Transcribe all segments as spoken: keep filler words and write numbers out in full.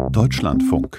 Deutschlandfunk.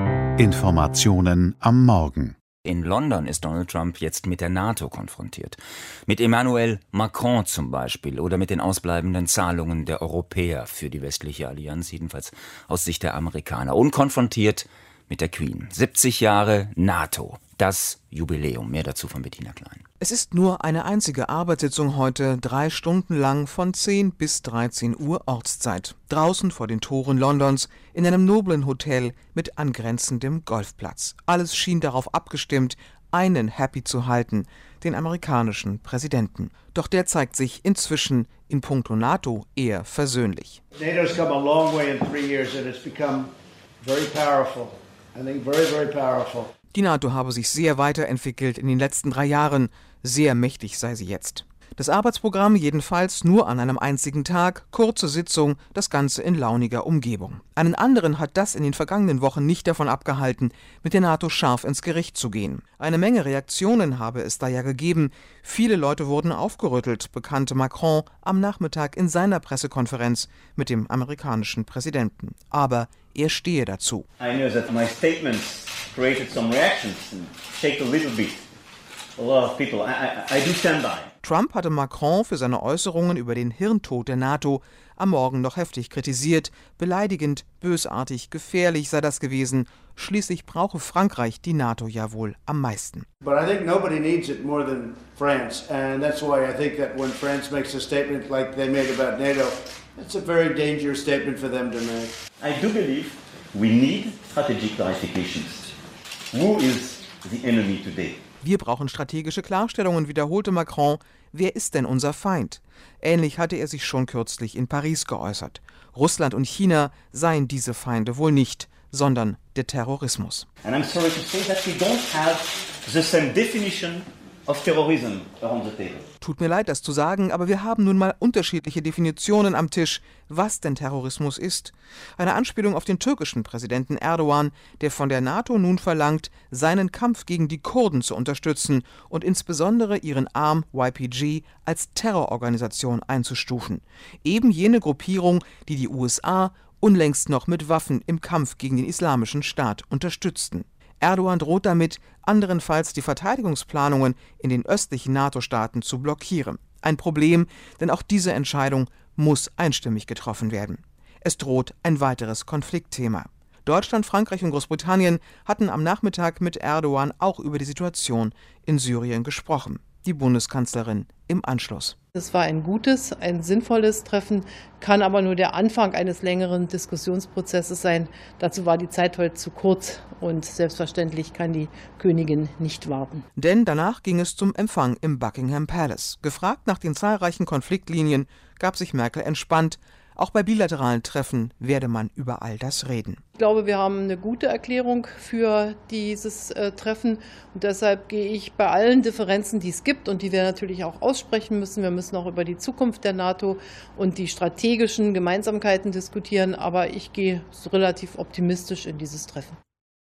Informationen am Morgen. In London ist Donald Trump jetzt mit der NATO konfrontiert. Mit Emmanuel Macron zum Beispiel oder mit den ausbleibenden Zahlungen der Europäer für die westliche Allianz, jedenfalls aus Sicht der Amerikaner. Und konfrontiert mit der Queen. siebzig Jahre NATO, das Jubiläum. Mehr dazu von Bettina Klein. Es ist nur eine einzige Arbeitssitzung heute, drei Stunden lang von zehn bis dreizehn Uhr Ortszeit. Draußen vor den Toren Londons, in einem noblen Hotel mit angrenzendem Golfplatz. Alles schien darauf abgestimmt, einen happy zu halten, den amerikanischen Präsidenten. Doch der zeigt sich inzwischen in puncto NATO eher versöhnlich. NATO's come a long way in three years and it's become very powerful. I think very, very powerful. Die NATO habe sich sehr weiterentwickelt in den letzten drei Jahren. Sehr mächtig sei sie jetzt. Das Arbeitsprogramm jedenfalls nur an einem einzigen Tag, kurze Sitzung, das Ganze in launiger Umgebung. Einen anderen hat das in den vergangenen Wochen nicht davon abgehalten, mit der NATO scharf ins Gericht zu gehen. Eine Menge Reaktionen habe es da ja gegeben. Viele Leute wurden aufgerüttelt, bekannte Macron am Nachmittag in seiner Pressekonferenz mit dem amerikanischen Präsidenten. Aber er stehe dazu. I know that my statements created some reactions and shake a little bit. A lot of people. I, I, I do stand by. Trump hatte Macron für seine Äußerungen über den Hirntod der NATO am Morgen noch heftig kritisiert. Beleidigend, bösartig, gefährlich sei das gewesen. Schließlich brauche Frankreich die NATO ja wohl am meisten. But I think nobody needs it more than France. And that's why I think that when France makes a statement like they made about NATO, it's a very dangerous statement for them to make. I do believe we need strategic clarifications. Who is the enemy today? Wir brauchen strategische Klarstellungen, wiederholte Macron. Wer ist denn unser Feind? Ähnlich hatte er sich schon kürzlich in Paris geäußert. Russland und China seien diese Feinde wohl nicht, sondern der Terrorismus. And I'm sorry to say that we don't have the same definition of terrorism around the table. Tut mir leid, das zu sagen, aber wir haben nun mal unterschiedliche Definitionen am Tisch, was denn Terrorismus ist. Eine Anspielung auf den türkischen Präsidenten Erdogan, der von der NATO nun verlangt, seinen Kampf gegen die Kurden zu unterstützen und insbesondere ihren Arm Y P G als Terrororganisation einzustufen. Eben jene Gruppierung, die die U S A unlängst noch mit Waffen im Kampf gegen den Islamischen Staat unterstützten. Erdogan droht damit, anderenfalls die Verteidigungsplanungen in den östlichen NATO-Staaten zu blockieren. Ein Problem, denn auch diese Entscheidung muss einstimmig getroffen werden. Es droht ein weiteres Konfliktthema. Deutschland, Frankreich und Großbritannien hatten am Nachmittag mit Erdogan auch über die Situation in Syrien gesprochen. Die Bundeskanzlerin im Anschluss. Es war ein gutes, ein sinnvolles Treffen, kann aber nur der Anfang eines längeren Diskussionsprozesses sein. Dazu war die Zeit heute zu kurz und selbstverständlich kann die Königin nicht warten. Denn danach ging es zum Empfang im Buckingham Palace. Gefragt nach den zahlreichen Konfliktlinien gab sich Merkel entspannt. Auch bei bilateralen Treffen werde man über all das reden. Ich glaube, wir haben eine gute Erklärung für dieses äh, Treffen und deshalb gehe ich bei allen Differenzen, die es gibt und die wir natürlich auch aussprechen müssen. Wir müssen auch über die Zukunft der NATO und die strategischen Gemeinsamkeiten diskutieren, aber ich gehe relativ optimistisch in dieses Treffen.